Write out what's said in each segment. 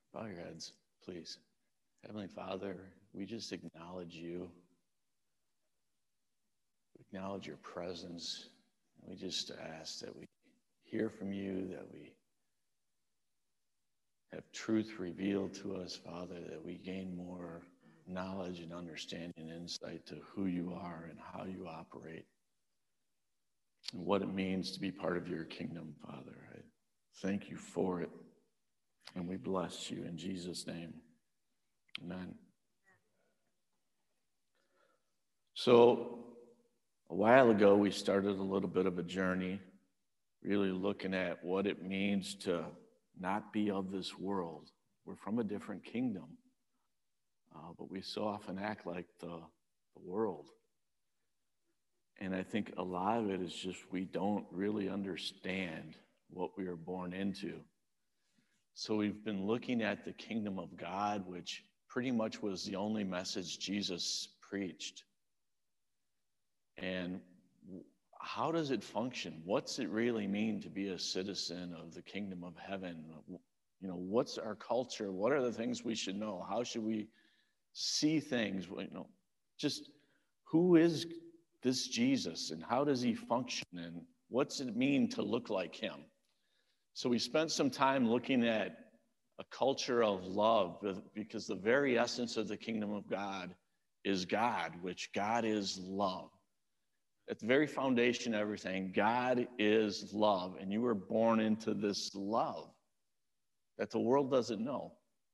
Bow your heads, please. Heavenly Father, we just acknowledge you. We acknowledge your presence. We just ask that we hear from you, that we have truth revealed to us, Father, that we gain more knowledge and understanding and insight to who you are and how you operate and what it means to be part of your kingdom, Father. I thank you for it, and we bless you in Jesus' name. Amen. So a while ago, we started a little bit of a journey, really looking at what it means to not be of this world. We're from a different kingdom, but we so often act like the world. And I think a lot of it is just we don't really understand what we are born into. So we've been looking at the kingdom of God, which pretty much was the only message Jesus preached. And how does it function? What's it really mean to be a citizen of the kingdom of heaven? You know, what's our culture? What are the things we should know? How should we see things? You know, just who is this Jesus and how does he function and what's it mean to look like him? So we spent some time looking at a culture of love, because the very essence of the kingdom of God is God, which God is love. At the very foundation of everything, God is love, and you were born into this love that the world doesn't know.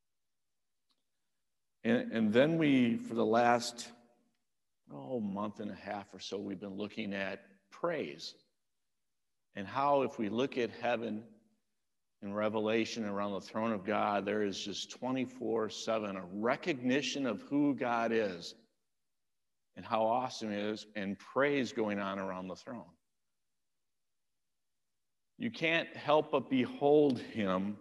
And then we, for the last month and a half or so, we've been looking at praise and how if we look at heaven in Revelation around the throne of God, there is just 24/7 a recognition of who God is and how awesome he is, and praise going on around the throne. You can't help but behold him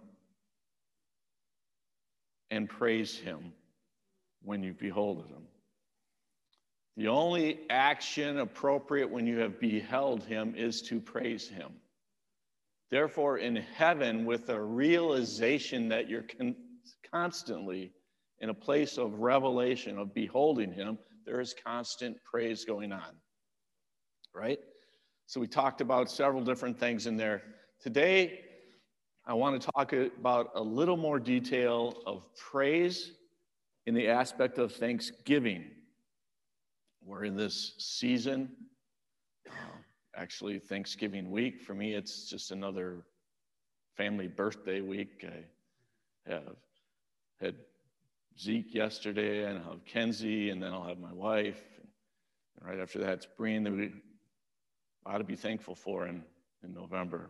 and praise him when you behold him. The only action appropriate when you have beheld him is to praise him. Therefore, in heaven, with a realization that you're constantly in a place of revelation, of beholding him, there is constant praise going on, right? So we talked about several different things in there. Today, I want to talk about a little more detail of praise in the aspect of thanksgiving. We're in this season, actually Thanksgiving week. For me, it's just another family birthday week. I have had Zeke yesterday, and I'll have Kenzie, and then I'll have my wife. And right after that, it's Breen that we ought to be thankful for in November.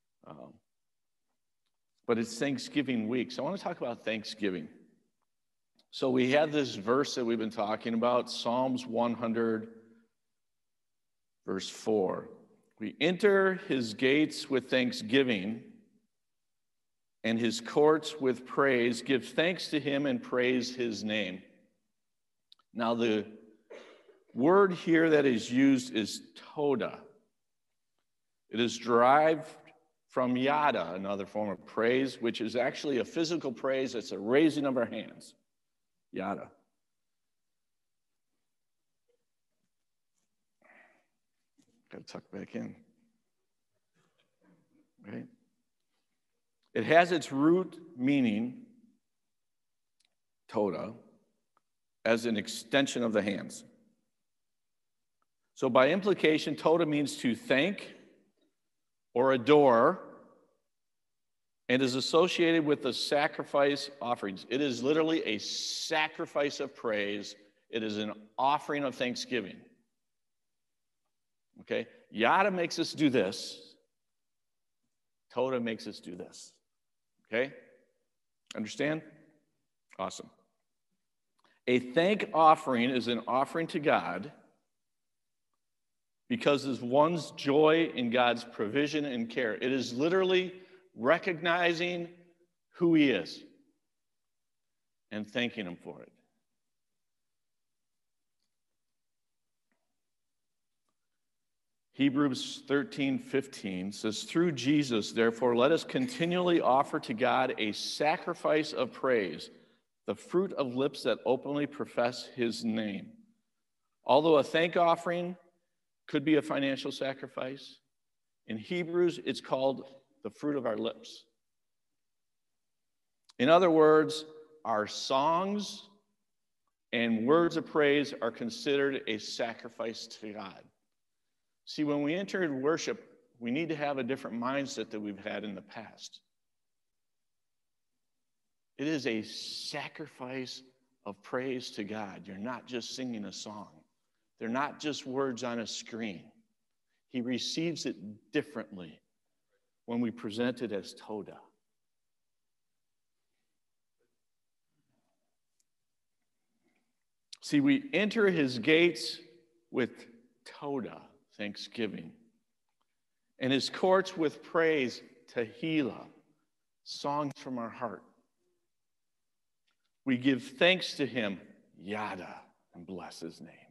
But it's Thanksgiving week, so I want to talk about Thanksgiving. So we had this verse that we've been talking about, Psalms 100, verse 4. We enter his gates with thanksgiving and his courts with praise. Give thanks to him and praise his name. Now the word here that is used is toda. It is derived from yada, another form of praise, which is actually a physical praise. It's a raising of our hands. Yada. Got to tuck back in. Right? It has its root meaning, toda, as an extension of the hands. So by implication, toda means to thank or adore, and is associated with the sacrifice offerings. It is literally a sacrifice of praise. It is an offering of thanksgiving. Okay? Yada makes us do this. Toda makes us do this. Okay? Understand? Awesome. A thank offering is an offering to God because of one's joy in God's provision and care. It is literally recognizing who he is and thanking him for it. Hebrews 13:15 says, through Jesus, therefore, let us continually offer to God a sacrifice of praise, the fruit of lips that openly profess his name. Although a thank offering could be a financial sacrifice, in Hebrews, it's called the fruit of our lips. In other words, our songs and words of praise are considered a sacrifice to God. See, when we enter into worship, we need to have a different mindset that we've had in the past. It is a sacrifice of praise to God. You're not just singing a song. They're not just words on a screen. He receives it differently when we present it as Todah. See, we enter his gates with Todah, thanksgiving, and his courts with praise, Tehillah, songs from our heart. We give thanks to him, Yada, and bless his name.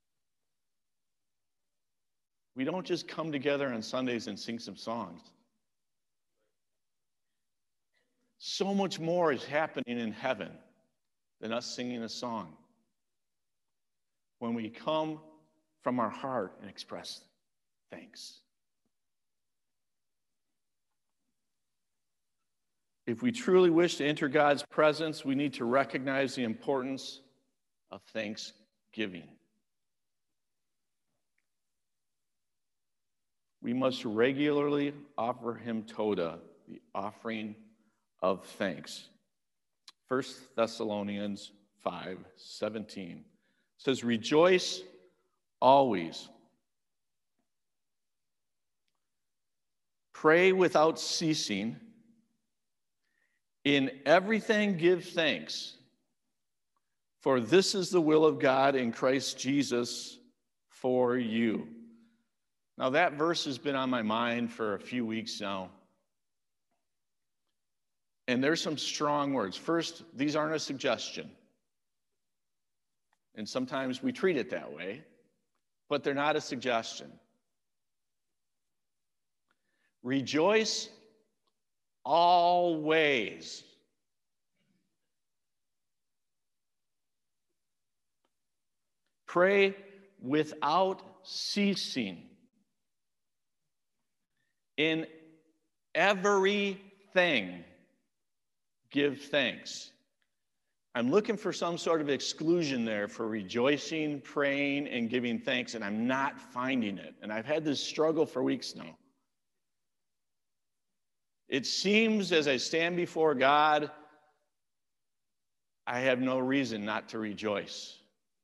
We don't just come together on Sundays and sing some songs. So much more is happening in heaven than us singing a song. When we come from our heart and express thanks. If we truly wish to enter God's presence, we need to recognize the importance of thanksgiving. We must regularly offer him Todah, the offering of thanks. 1 Thessalonians 5:17 says, rejoice always. Pray without ceasing. In everything give thanks, for this is the will of God in Christ Jesus for you. Now that verse has been on my mind for a few weeks now. And there's some strong words. First, these aren't a suggestion. And sometimes we treat it that way, but they're not a suggestion. Rejoice always. Pray without ceasing. In everything, give thanks. I'm looking for some sort of exclusion there for rejoicing, praying, and giving thanks, and I'm not finding it. And I've had this struggle for weeks now. It seems as I stand before God, I have no reason not to rejoice.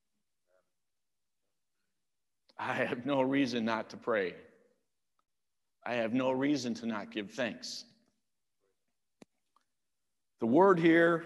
I have no reason not to pray. I have no reason to not give thanks. The word here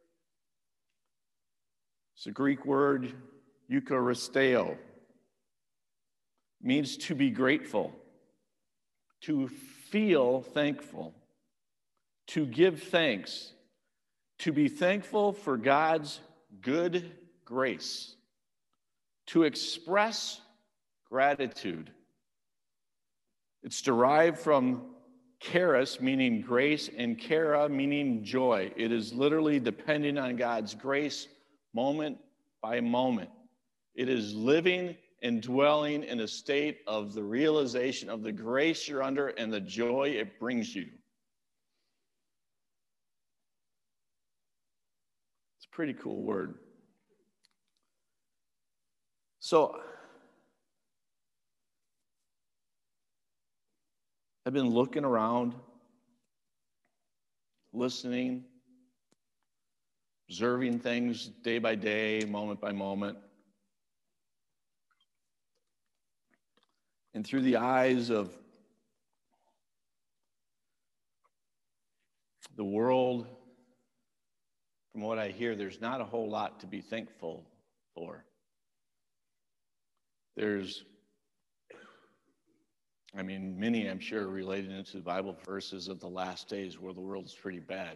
is a Greek word, eucharisteo. Means to be grateful, to feel thankful, to give thanks, to be thankful for God's good grace, to express gratitude. It's derived from charis, meaning grace, and chara, meaning joy. It is literally depending on God's grace moment by moment. It is living and dwelling in a state of the realization of the grace you're under and the joy it brings you. It's a pretty cool word. So, I've been looking around, listening, observing things day by day, moment by moment. And through the eyes of the world, from what I hear, there's not a whole lot to be thankful for. Many, I'm sure, related into the Bible verses of the last days where the world's pretty bad.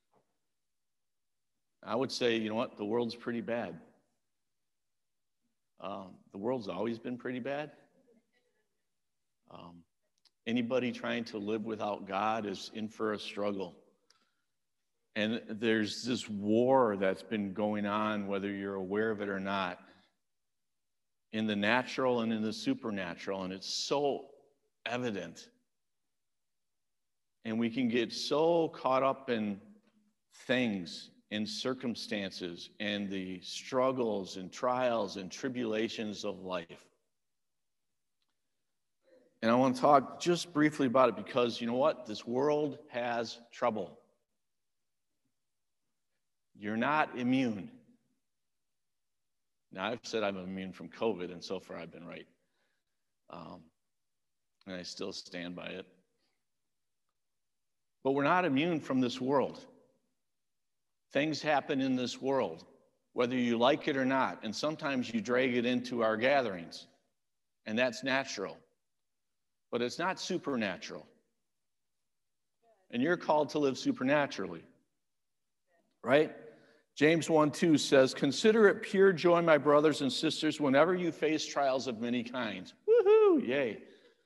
I would say, you know what? The world's pretty bad. The world's always been pretty bad. Anybody trying to live without God is in for a struggle. And there's this war that's been going on, whether you're aware of it or not, in the natural and in the supernatural, and it's so evident. And we can get so caught up in things, in circumstances, and the struggles and trials and tribulations of life. And I want to talk just briefly about it because you know what? This world has trouble. You're not immune. Now, I've said I'm immune from COVID, and so far I've been right. And I still stand by it. But we're not immune from this world. Things happen in this world, whether you like it or not, and sometimes you drag it into our gatherings, and that's natural. But it's not supernatural. And you're called to live supernaturally, right? James 1:2 says, "Consider it pure joy, my brothers and sisters, whenever you face trials of many kinds." Woohoo, yay.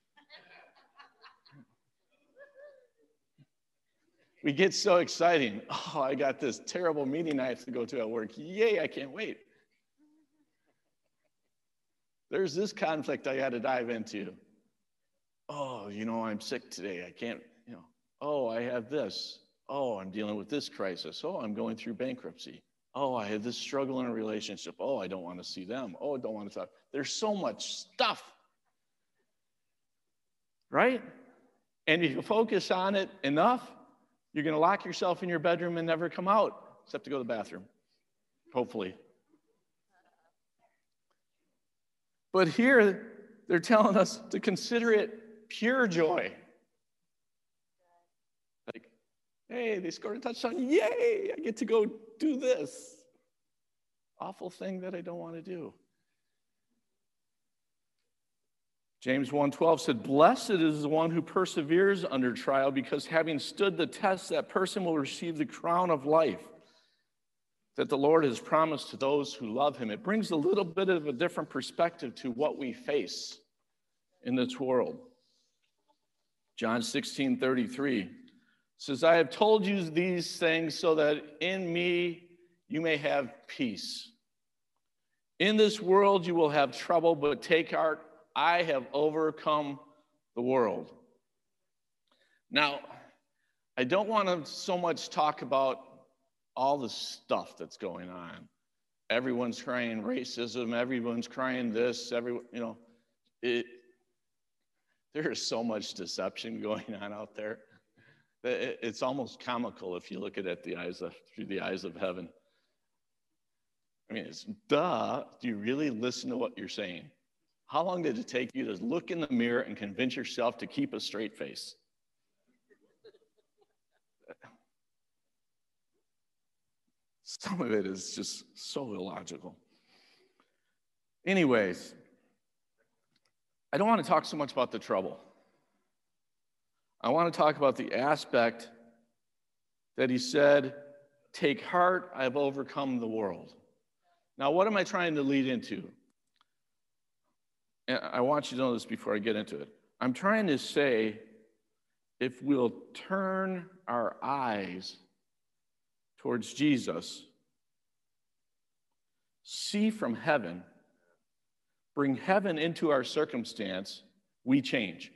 We get so exciting. Oh, I got this terrible meeting I have to go to at work. Yay, I can't wait. There's this conflict I got to dive into. Oh, I'm sick today. I can't, Oh, I have this. Oh, I'm dealing with this crisis. Oh, I'm going through bankruptcy. Oh, I have this struggle in a relationship. Oh, I don't want to see them. Oh, I don't want to talk. There's so much stuff, right? And if you focus on it enough, you're going to lock yourself in your bedroom and never come out, except to go to the bathroom, hopefully. But here, they're telling us to consider it pure joy. Like, hey, they scored a touchdown. Yay, I get to go do this awful thing that I don't want to do. James 1:12 said, "Blessed is the one who perseveres under trial, because having stood the test, that person will receive the crown of life that the Lord has promised to those who love him." It brings a little bit of a different perspective to what we face in this world. John 16:33 says, "I have told you these things so that in me you may have peace. In this world you will have trouble, but take heart, I have overcome the world." Now, I don't want to so much talk about all the stuff that's going on. Everyone's crying racism, everyone's crying this, there is so much deception going on out there. It's almost comical if you look at it through the eyes of heaven. I mean, do you really listen to what you're saying? How long did it take you to look in the mirror and convince yourself to keep a straight face? Some of it is just so illogical. Anyways, I don't want to talk so much about the trouble. I want to talk about the aspect that he said, "Take heart, I have overcome the world." Now, what am I trying to lead into? And I want you to know this before I get into it. I'm trying to say, if we'll turn our eyes towards Jesus, see from heaven, bring heaven into our circumstance, we change.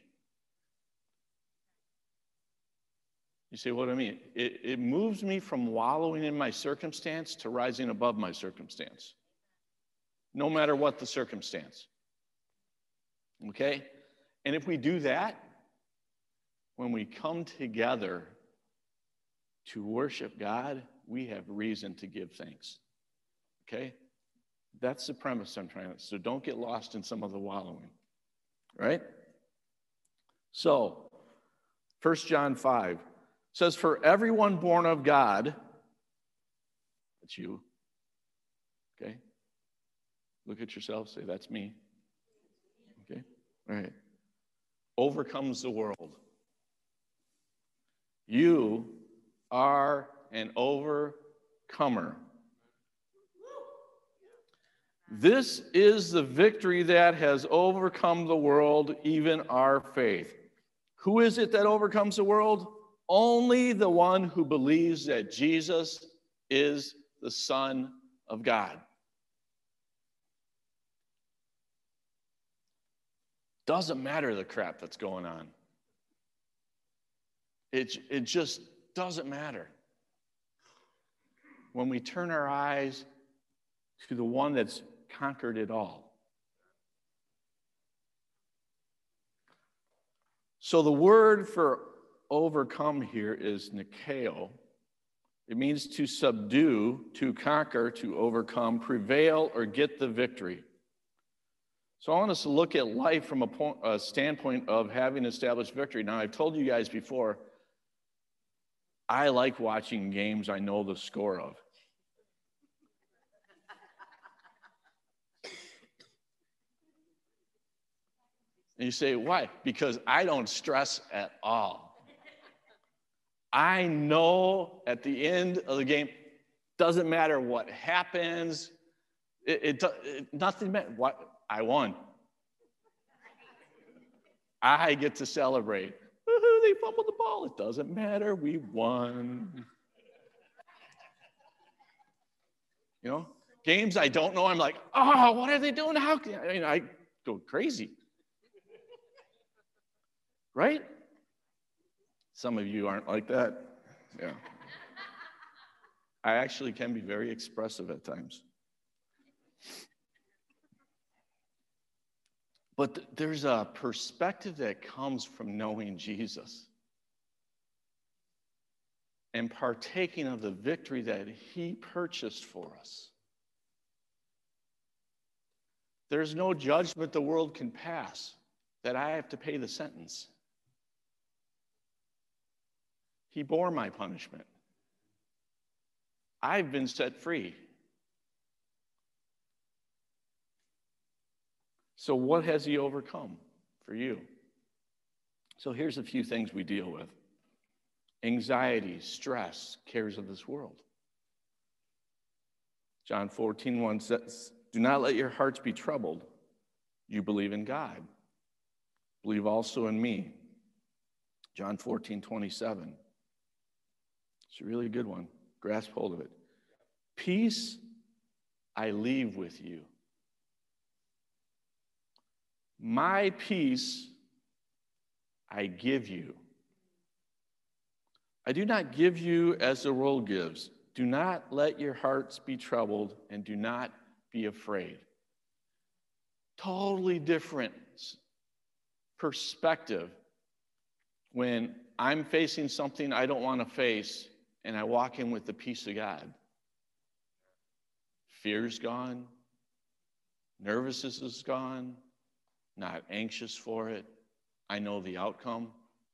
You say, what do I mean? It moves me from wallowing in my circumstance to rising above my circumstance, no matter what the circumstance. Okay? And if we do that, when we come together to worship God, we have reason to give thanks. Okay? That's the premise I'm trying to. So don't get lost in some of the wallowing. Right? So, 1 John 5 says, "For everyone born of God," that's you. Okay? Look at yourself, say, "That's me." Okay? All right. "Overcomes the world." You are an overcomer. This is the victory that has overcome the world, even our faith. Who is it that overcomes the world? Only the one who believes that Jesus is the Son of God. Doesn't matter the crap that's going on. It just doesn't matter. When we turn our eyes to the one that's conquered it all. So the word for overcome here is nikao. It means to subdue, to conquer, to overcome, prevail, or get the victory. So I want us to look at life from a standpoint of having established victory. Now, I've told you guys before, I like watching games I know the score of. And you say, why? Because I don't stress at all. I know at the end of the game, doesn't matter what happens, nothing matters. What? I won. I get to celebrate. Woo-hoo, they fumbled the ball. It doesn't matter. We won. You know, games I don't know, I'm like, oh, what are they doing? How can I go crazy. Right? Some of you aren't like that. Yeah. I actually can be very expressive at times. But there's a perspective that comes from knowing Jesus and partaking of the victory that he purchased for us. There's no judgment the world can pass that I have to pay the sentence. He bore my punishment. I've been set free. So what has he overcome for you? So here's a few things we deal with. Anxiety, stress, cares of this world. John 14:1 says, do not let your hearts be troubled. You believe in God. Believe also in me. John 14:27. It's a really good one. Grasp hold of it. Peace I leave with you. My peace I give you. I do not give you as the world gives. Do not let your hearts be troubled and do not be afraid. Totally different perspective when I'm facing something I don't want to face and I walk in with the peace of God. Fear's gone. Nervousness is gone. Not anxious for it. I know the outcome.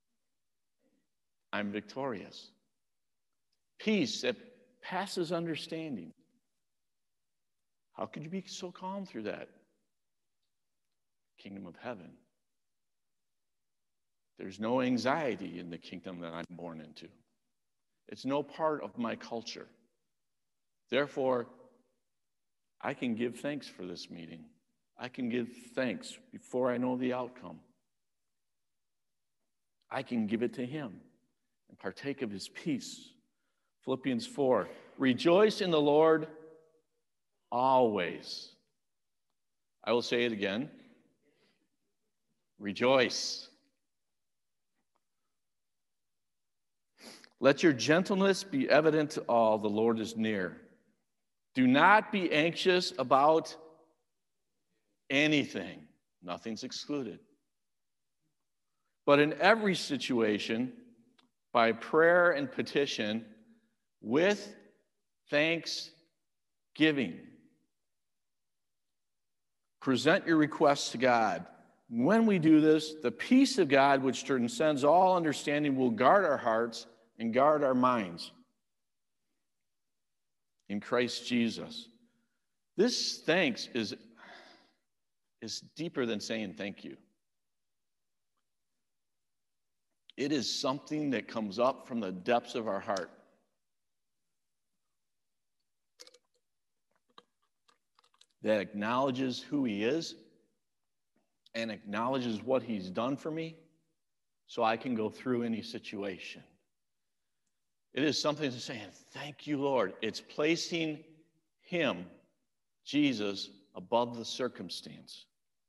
I'm victorious. Peace that passes understanding. How could you be so calm through that? Kingdom of heaven. There's no anxiety in the kingdom that I'm born into. It's no part of my culture. Therefore, I can give thanks for this meeting. I can give thanks before I know the outcome. I can give it to him and partake of his peace. Philippians 4, rejoice in the Lord always. I will say it again. Rejoice. Let your gentleness be evident to all. The Lord is near. Do not be anxious about anything. Nothing's excluded. But in every situation, by prayer and petition, with thanksgiving, present your requests to God. When we do this, the peace of God, which transcends all understanding, will guard our hearts and guard our minds in Christ Jesus. This thanks is deeper than saying thank you. It is something that comes up from the depths of our heart. that acknowledges who he is and acknowledges what he's done for me so I can go through any situation. It is something to say, thank you, Lord. It's placing him, Jesus, above the circumstance.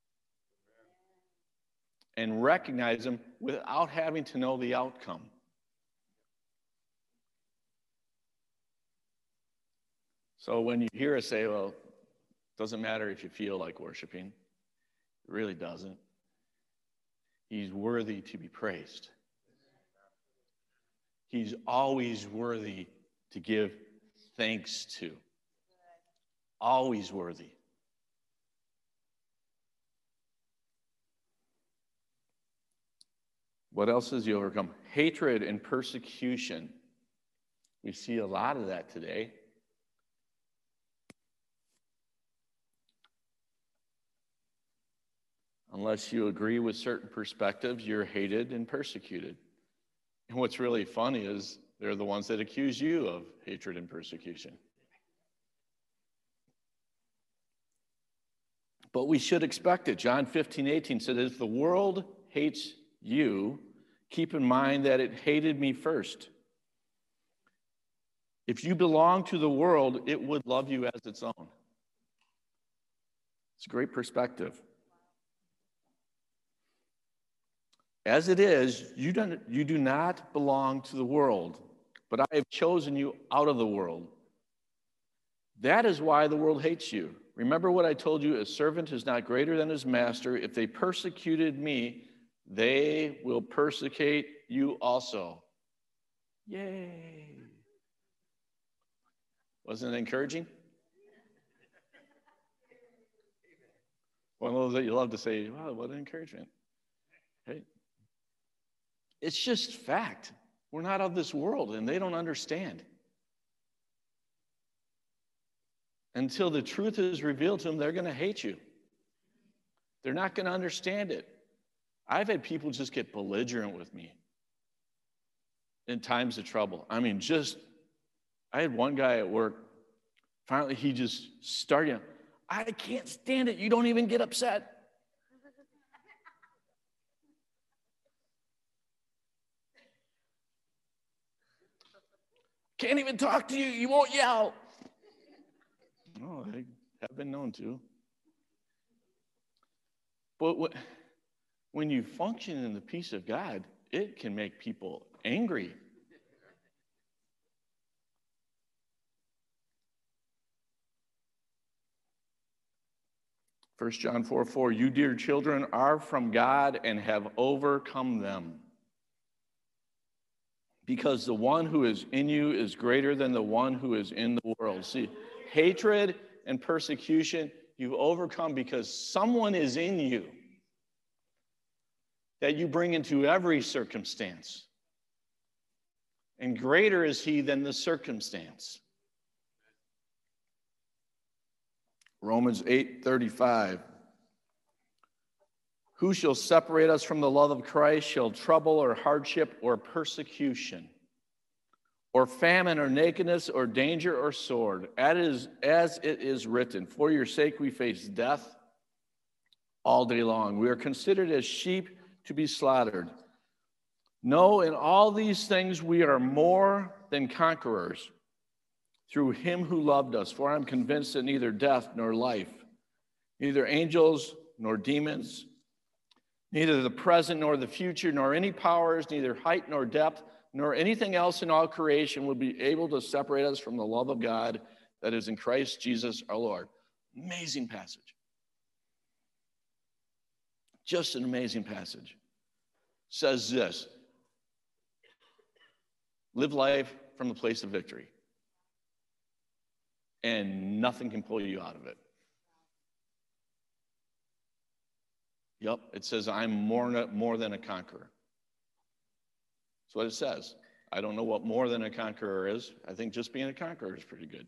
And recognize him without having to know the outcome. So when you hear us say, well, it doesn't matter if you feel like worshiping, it really doesn't. He's worthy to be praised. He's always worthy to give thanks to. Always worthy. What else has he overcome? Hatred and persecution. We see a lot of that today. Unless you agree with certain perspectives, you're hated and persecuted. And what's really funny is they're the ones that accuse you of hatred and persecution. But we should expect it. John 15:18 said, if the world hates you, keep in mind that it hated me first. If you belong to the world, it would love you as its own. It's a great perspective. As it is, you do not belong to the world, but I have chosen you out of the world. That is why the world hates you. Remember what I told you, a servant is not greater than his master. If they persecuted me, they will persecute you also. Yay. Wasn't it encouraging? One of those that you love to say, wow, what an encouragement. Hey. It's just fact. We're not of this world, and they don't understand. Until the truth is revealed to them, they're going to hate you. They're not going to understand it. I've had people just get belligerent with me in times of trouble. I mean, I had one guy at work, finally he just started, I can't stand it. You don't even get upset. Can't even talk to you. You won't yell. Oh, I have been known to. But when you function in the peace of God, it can make people angry. First John 4:4, you dear children are from God and have overcome them. Because the one who is in you is greater than the one who is in the world. See, hatred and persecution, you've overcome because someone is in you that you bring into every circumstance. And greater is he than the circumstance. Romans 8:35. Who shall separate us from the love of Christ? Shall trouble or hardship or persecution or famine or nakedness or danger or sword? As it is written, for your sake we face death all day long. We are considered as sheep to be slaughtered. No, in all these things we are more than conquerors through him who loved us. For I am convinced that neither death nor life, neither angels nor demons, neither the present nor the future, nor any powers, neither height nor depth, nor anything else in all creation will be able to separate us from the love of God that is in Christ Jesus our Lord. Amazing passage. Just an amazing passage. Says this, live life from the place of victory, and nothing can pull you out of it. Yep, it says, I'm more than a conqueror. That's what it says. I don't know what more than a conqueror is. I think just being a conqueror is pretty good.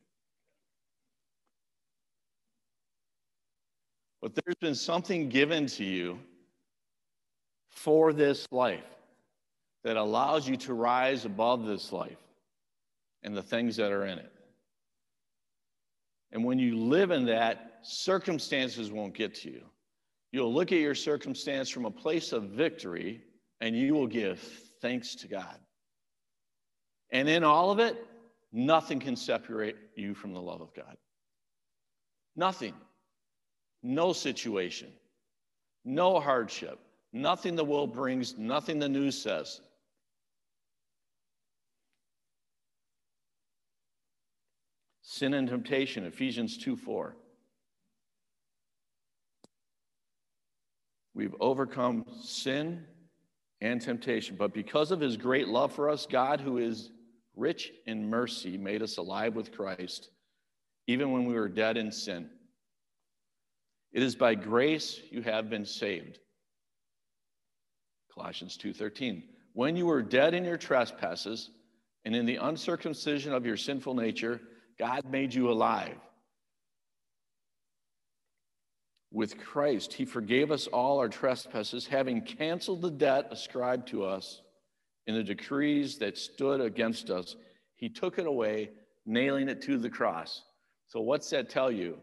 But there's been something given to you for this life that allows you to rise above this life and the things that are in it. And when you live in that, circumstances won't get to you. You'll look at your circumstance from a place of victory, and you will give thanks to God. And in all of it, nothing can separate you from the love of God. Nothing. No situation. No hardship. Nothing the world brings. Nothing the news says. Sin and temptation, Ephesians 2:4. We've overcome sin and temptation, but because of his great love for us, God, who is rich in mercy, made us alive with Christ, even when we were dead in sin. It is by grace you have been saved. Colossians 2:13. When you were dead in your trespasses and in the uncircumcision of your sinful nature, God made you alive. With Christ, he forgave us all our trespasses, having canceled the debt ascribed to us in the decrees that stood against us. He took it away, nailing it to the cross. So what's that tell you?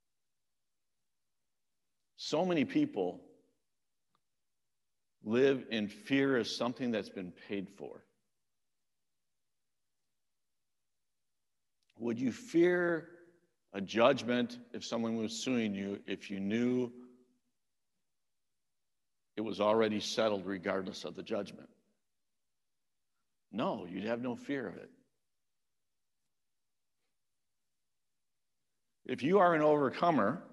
So many people live in fear of something that's been paid for. Would you fear a judgment if someone was suing you if you knew it was already settled regardless of the judgment? No, you'd have no fear of it. If you are an overcomer,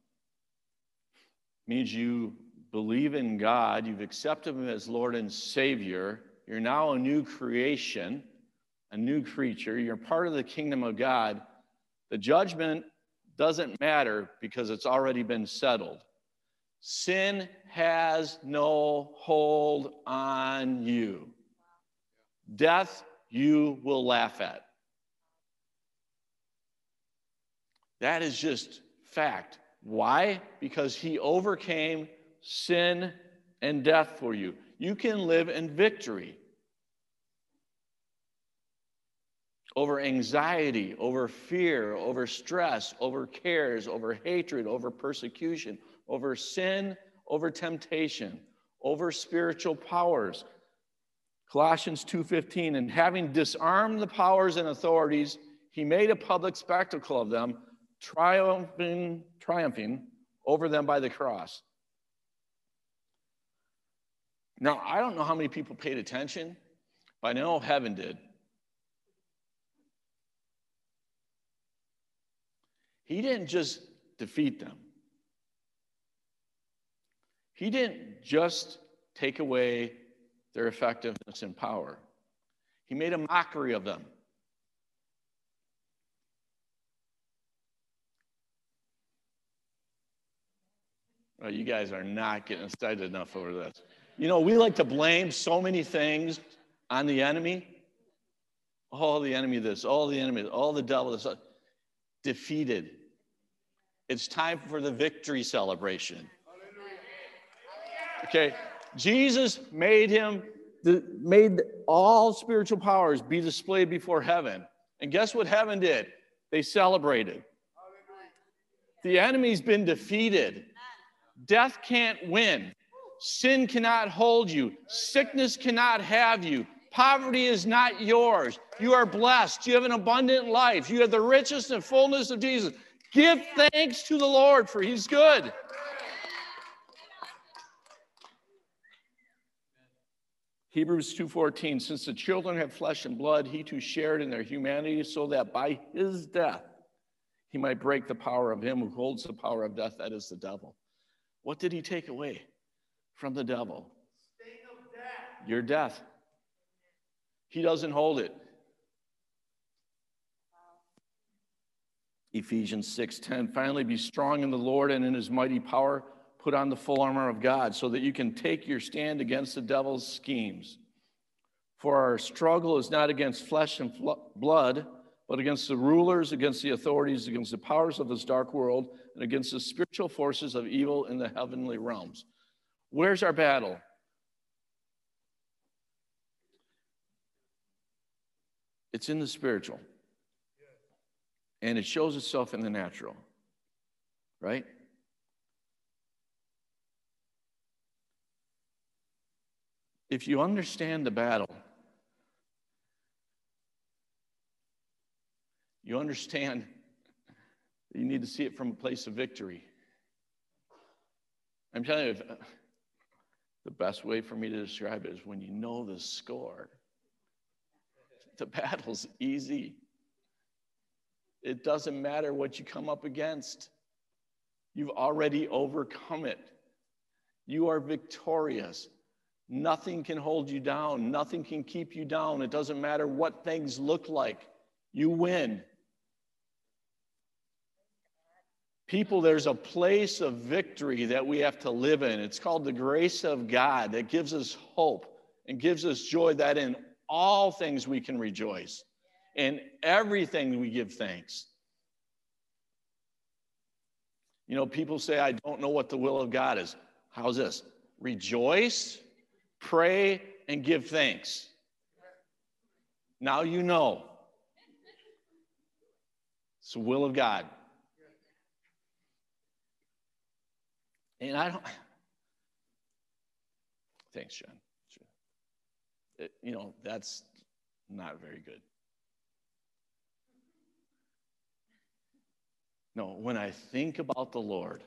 means you believe in God, you've accepted him as Lord and Savior, you're now a new creation, a new creature, you're part of the kingdom of God. The judgment doesn't matter because it's already been settled. Sin has no hold on you. Death, you will laugh at. That is just fact. Why? Because he overcame sin and death for you. You can live in victory over anxiety, over fear, over stress, over cares, over hatred, over persecution, over sin, over temptation, over spiritual powers. Colossians 2:15, and having disarmed the powers and authorities, he made a public spectacle of them, triumphing over them by the cross. Now, I don't know how many people paid attention, but I know heaven did. He didn't just defeat them. He didn't just take away their effectiveness and power. He made a mockery of them. Oh, you guys are not getting excited enough over this. You know, we like to blame so many things on the enemy. Oh, the enemy this, all the enemy, all the devil this. Defeated. It's time for the victory celebration. Okay, Jesus made all spiritual powers be displayed before heaven. And guess what heaven did? They celebrated. The enemy's been defeated. Death can't win. Sin cannot hold you. Sickness cannot have you. Poverty is not yours. You are blessed. You have an abundant life. You have the richest and fullness of Jesus. Give thanks to the Lord, for he's good. Hebrews 2:14, since the children have flesh and blood, he too shared in their humanity, so that by his death he might break the power of him who holds the power of death, that is the devil. What did he take away from the devil? Your death. He doesn't hold it. Ephesians 6:10, finally be strong in the Lord and in his mighty power. Put on the full armor of God so that you can take your stand against the devil's schemes. For our struggle is not against flesh and blood, but against the rulers, against the authorities, against the powers of this dark world, and against the spiritual forces of evil in the heavenly realms. Where's our battle? It's in the spiritual. And it shows itself in the natural. right? If you understand the battle, you understand that you need to see it from a place of victory. I'm telling you, the best way for me to describe it is when you know the score, the battle's easy. It doesn't matter what you come up against. You've already overcome it. You are victorious. Nothing can hold you down. Nothing can keep you down. It doesn't matter what things look like. You win. People, there's a place of victory that we have to live in. It's called the grace of God that gives us hope and gives us joy, that in all things we can rejoice. In everything we give thanks. You know, people say, I don't know what the will of God is. How's this? Rejoice, pray, and give thanks. Now you know. It's the will of God. And I don't... Thanks, John. You know, that's not very good. No, when I think about the Lord,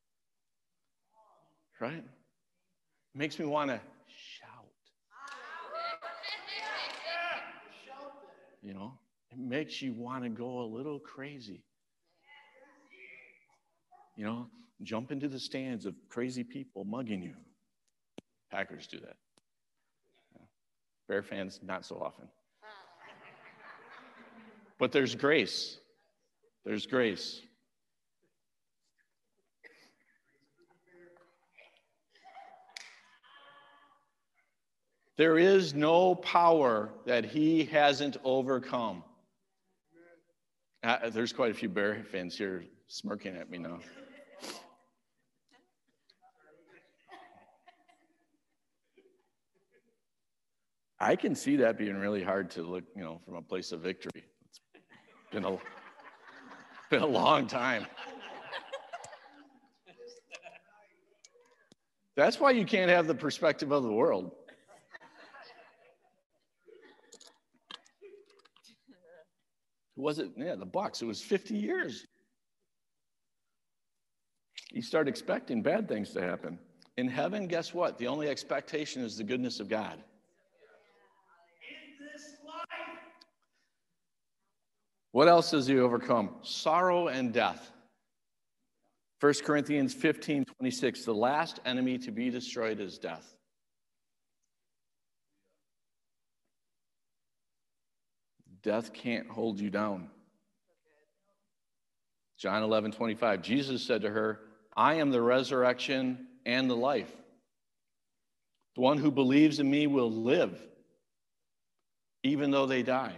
right? It makes me want to shout. You know, it makes you want to go a little crazy. You know, jump into the stands of crazy people mugging you. Packers do that. Bear fans, not so often. But there's grace. There's grace. There is no power that he hasn't overcome. There's quite a few Bear fans here smirking at me now. I can see that being really hard to look, you know, from a place of victory. It's been a long time. That's why you can't have the perspective of the world. Who was it? Yeah, the Bucks. It was 50 years. You start expecting bad things to happen. In heaven, guess what? The only expectation is the goodness of God. What else does he overcome? Sorrow and death. 1 Corinthians 15:26, the last enemy to be destroyed is death. Death can't hold you down. John 11:25, Jesus said to her, I am the resurrection and the life. The one who believes in me will live, even though they die.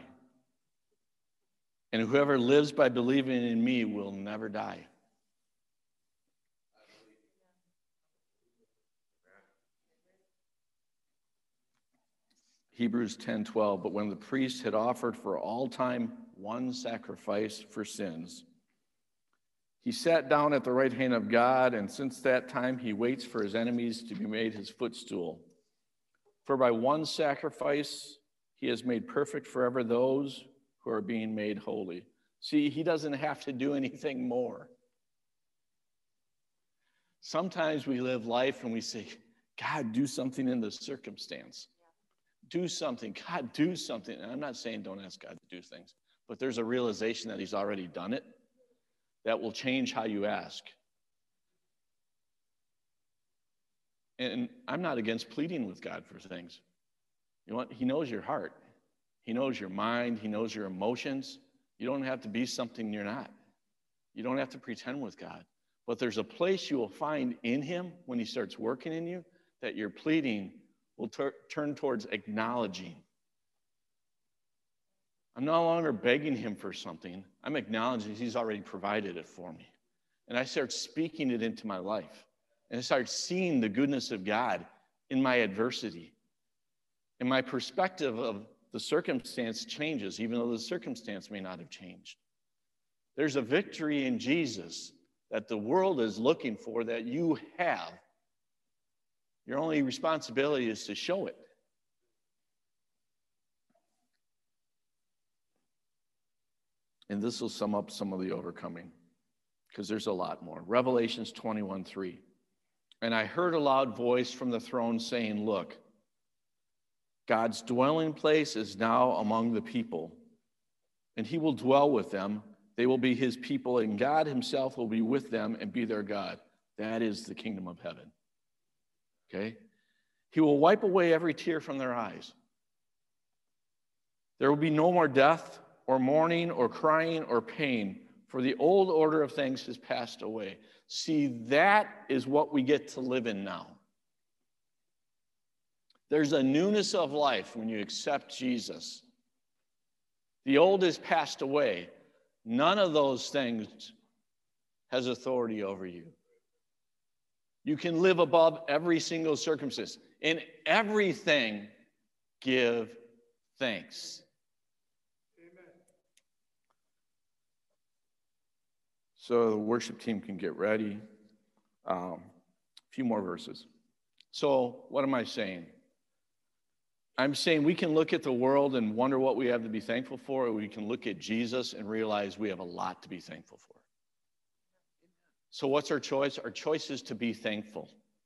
And whoever lives by believing in me will never die. Hebrews 10:12, but when the priest had offered for all time one sacrifice for sins, he sat down at the right hand of God, and since that time he waits for his enemies to be made his footstool. For by one sacrifice he has made perfect forever those who are being made holy. See, he doesn't have to do anything more. Sometimes we live life and we say, God, do something in the circumstance. Do something. God, do something. And I'm not saying don't ask God to do things, but there's a realization that he's already done it that will change how you ask. And I'm not against pleading with God for things. You know what? He knows your heart. He knows your mind. He knows your emotions. You don't have to be something you're not. You don't have to pretend with God. But there's a place you will find in him when he starts working in you that your pleading will turn towards acknowledging. I'm no longer begging him for something. I'm acknowledging he's already provided it for me. And I start speaking it into my life. And I start seeing the goodness of God in my adversity. And my perspective of the circumstance changes, even though the circumstance may not have changed. There's a victory in Jesus that the world is looking for that you have. Your only responsibility is to show it. And this will sum up some of the overcoming, because there's a lot more. Revelations 21:3. And I heard a loud voice from the throne saying, look, God's dwelling place is now among the people, and he will dwell with them. They will be his people, and God himself will be with them and be their God. That is the kingdom of heaven. Okay? He will wipe away every tear from their eyes. There will be no more death or mourning or crying or pain, for the old order of things has passed away. See, that is what we get to live in now. There's a newness of life when you accept Jesus. The old has passed away. None of those things has authority over you. You can live above every single circumstance. In everything, give thanks. Amen. So the worship team can get ready. A few more verses. So what am I saying? I'm saying we can look at the world and wonder what we have to be thankful for, or we can look at Jesus and realize we have a lot to be thankful for. So what's our choice? Our choice is to be thankful.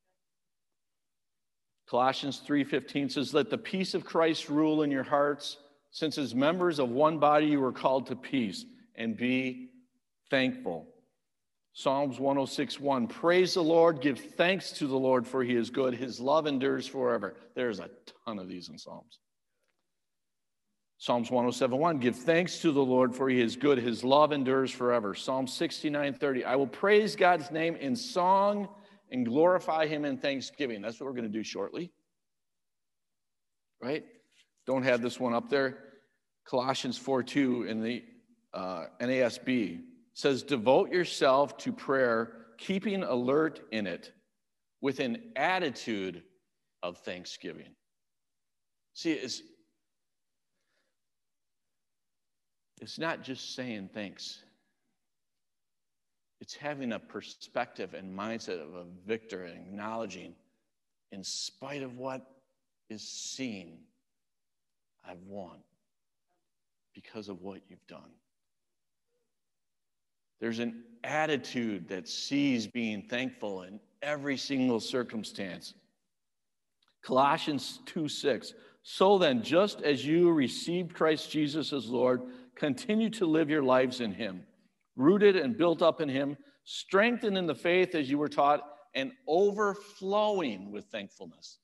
Colossians 3:15 says, let the peace of Christ rule in your hearts, since as members of one body you were called to peace, and be thankful. Psalms 106:1, praise the Lord, give thanks to the Lord, for he is good. His love endures forever. There's a ton of these in Psalms. Psalms 107:1, give thanks to the Lord, for he is good. His love endures forever. Psalm 69:30, I will praise God's name in song and glorify him in thanksgiving. That's what we're going to do shortly. Right? Don't have this one up there. Colossians 4:2 in the NASB says, devote yourself to prayer, keeping alert in it with an attitude of thanksgiving. See, it's not just saying thanks. It's having a perspective and mindset of a victor and acknowledging, in spite of what is seen, I've won because of what you've done. There's an attitude that sees being thankful in every single circumstance. Colossians 2:6, so then, just as you received Christ Jesus as Lord, continue to live your lives in him, rooted and built up in him, strengthened in the faith as you were taught, and overflowing with thankfulness.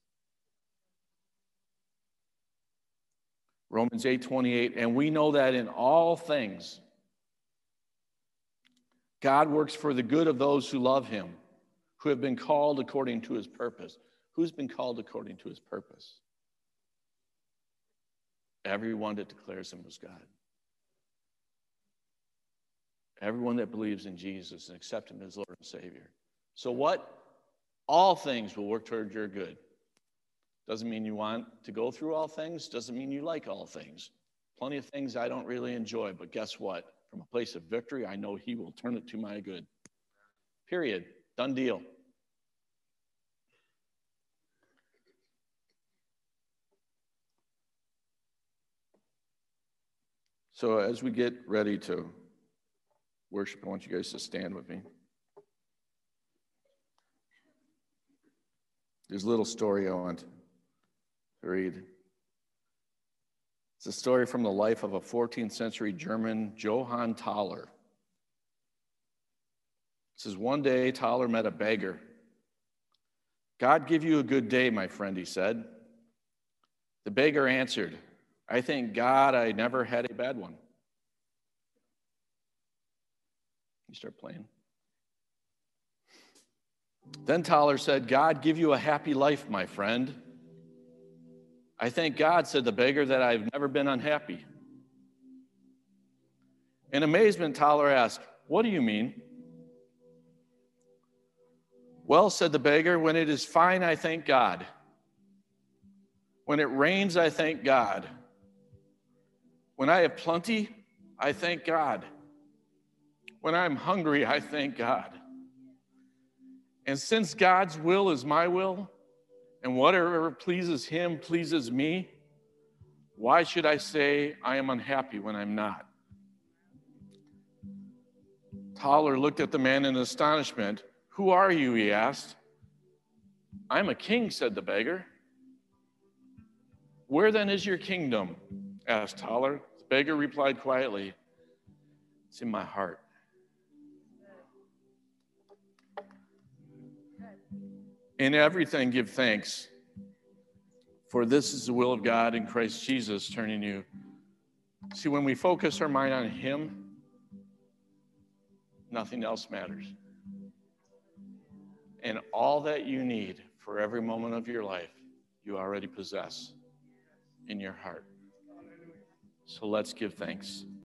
Romans 8:28, and we know that in all things, God works for the good of those who love him, who have been called according to his purpose. Who's been called according to his purpose? Everyone that declares him as God. Everyone that believes in Jesus and accepts him as Lord and Savior. So what? All things will work toward your good. Doesn't mean you want to go through all things. Doesn't mean you like all things. Plenty of things I don't really enjoy, but guess what? From a place of victory, I know he will turn it to my good. Period. Done deal. So as we get ready to worship, I want you guys to stand with me. There's a little story I want to read. It's a story from the life of a 14th century German, Johann Thaler. It says, one day Thaler met a beggar. God give you a good day, my friend, he said. The beggar answered, I thank God I never had a bad one. You start playing. Then Thaler said, God give you a happy life, my friend. I thank God, said the beggar, that I've never been unhappy. In amazement, Thaler asked, what do you mean? Well, said the beggar, when it is fine, I thank God. When it rains, I thank God. When I have plenty, I thank God. When I'm hungry, I thank God. And since God's will is my will, and whatever pleases him pleases me, why should I say I am unhappy when I'm not? Tauler looked at the man in astonishment. Who are you, he asked. I'm a king, said the beggar. Where then is your kingdom? Asked Tauler. The beggar replied quietly, it's in my heart. In everything give thanks, for this is the will of God in Christ Jesus turning you. See, when we focus our mind on him, nothing else matters. And all that you need for every moment of your life, you already possess in your heart. So let's give thanks.